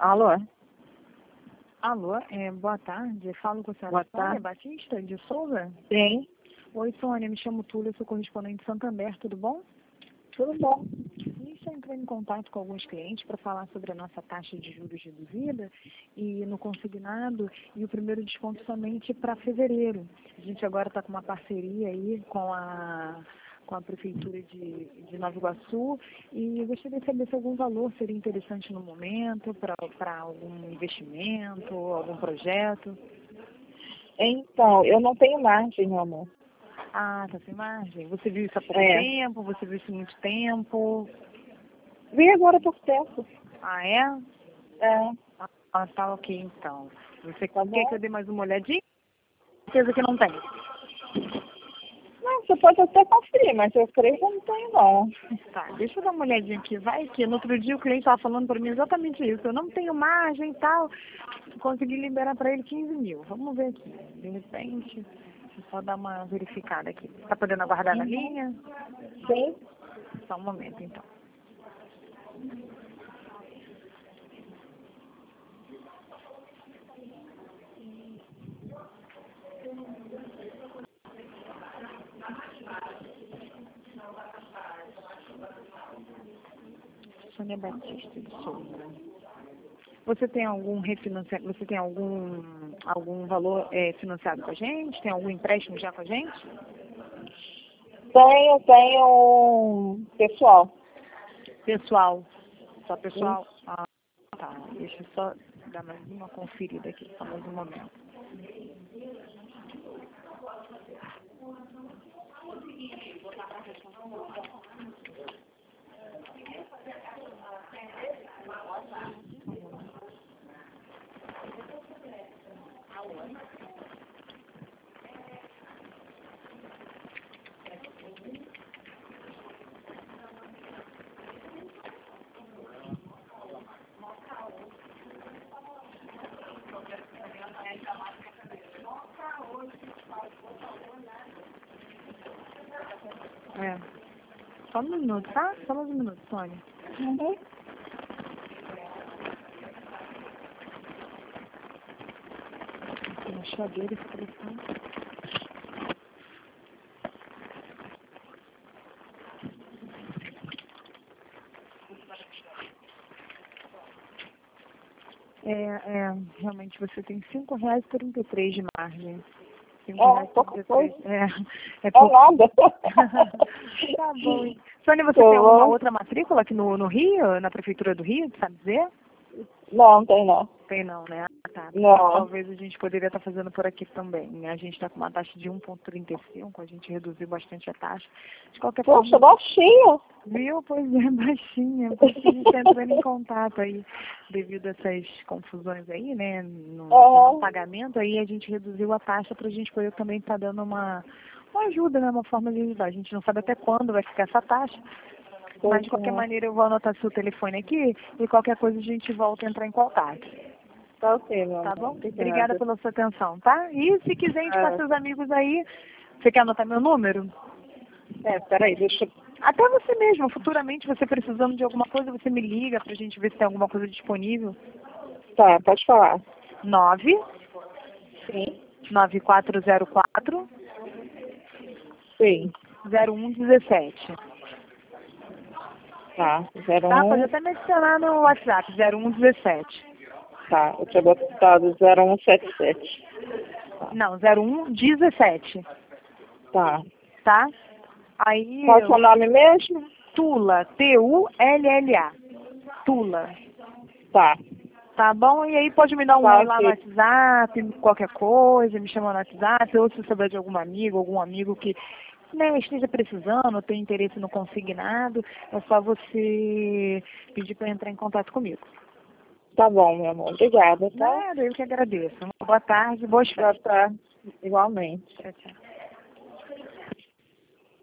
Alô? Alô, boa tarde. Falo com a senhora Boa Sônia tarde. Batista, de Souza. Sim, Oi, Sônia, me chamo Túlia, sou correspondente de Santander, tudo bom? tudo bom. A gente está entrando em contato com alguns clientes para falar sobre a nossa taxa de juros reduzida e no consignado e o primeiro desconto somente para fevereiro. A gente agora está com uma parceria aí com a Prefeitura de Nova Iguaçu e gostaria de saber se algum valor seria interessante no momento para algum investimento, algum projeto. Então, eu não tenho margem, meu amor. Ah, tá sem margem. Você viu isso há pouco É. tempo? Você viu isso há muito tempo? Vi agora há pouco tempo. Ah, é? É, Ah, tá ok então. Você tá quer bom? que eu dê mais uma olhadinha? Certeza que não tem. Não, você pode até conferir, mas eu creio que eu não tenho, não. Tá, deixa eu dar uma olhadinha aqui. Vai que no outro dia o cliente estava falando para mim exatamente isso. Eu não tenho margem e tal. Consegui liberar para ele 15 mil. Vamos ver aqui. De repente, deixa eu só dar uma verificada aqui. Tá podendo aguardar na linha? Sim. Só um momento então. Sônia Batista de Souza. Você tem algum refinanciamento, você tem algum valor financiado com a gente? Tem algum empréstimo já com a gente? Tenho pessoal. Pessoal. Só pessoal. Ah, tá. Deixa eu só dar mais uma conferida aqui, só mais um momento. É. Só um minuto, tá? Só mais um minuto, Sônia. Uhum. Tem uma chadeira esse telefone. Realmente você tem R$ 5,33 de margem. Pouca coisa. É É pouco. nada. Tá bom. Hein? Sônia, você tem alguma outra matrícula aqui no Rio, na Prefeitura do Rio, sabe dizer? Não, tem não. Tem não, né? Ah, tá. Não. Talvez a gente poderia estar fazendo por aqui também, né? A gente está com uma taxa de 1,35, a gente reduziu bastante a taxa. De qualquer Poxa, forma, baixinho. viu? Pois é, baixinha. Por isso que a gente está entrando em contato aí, devido a essas confusões aí, né? No pagamento, aí a gente reduziu a taxa para a gente poder também estar dando uma ajuda, né? Uma forma de ajudar. A gente não sabe até quando vai ficar essa taxa. Mas, de qualquer maneira, eu vou anotar seu telefone aqui e qualquer coisa a gente volta a entrar em contato. Tá ok, meu amor. Tá bom? Obrigada. Obrigada pela sua atenção, tá? E se quiser indicar seus amigos aí, você quer anotar meu número? Peraí, deixa eu... Até você mesmo, futuramente, você precisando de alguma coisa, você me liga pra gente ver se tem alguma coisa disponível. Tá, pode falar. 9 Sim. 9404 Sim. 0117. Tá, Tá? Pode até me adicionar no WhatsApp, 0117. Tá, eu tinha botado 0177. Não, 0117. Tá. Tá? Aí. Qual é o seu nome mesmo? Tula, Tulla. Tula. Tá. Tá bom? E aí pode me dar um oi lá no WhatsApp, qualquer coisa, me chama no WhatsApp, ou se você souber de algum amigo que esteja precisando, tem interesse no consignado, é só você pedir para entrar em contato comigo. Tá bom, meu amor. Obrigada, tá? Nada, eu que agradeço. Uma boa tarde, boas festas. Boa tarde. Igualmente. Tchau, tchau.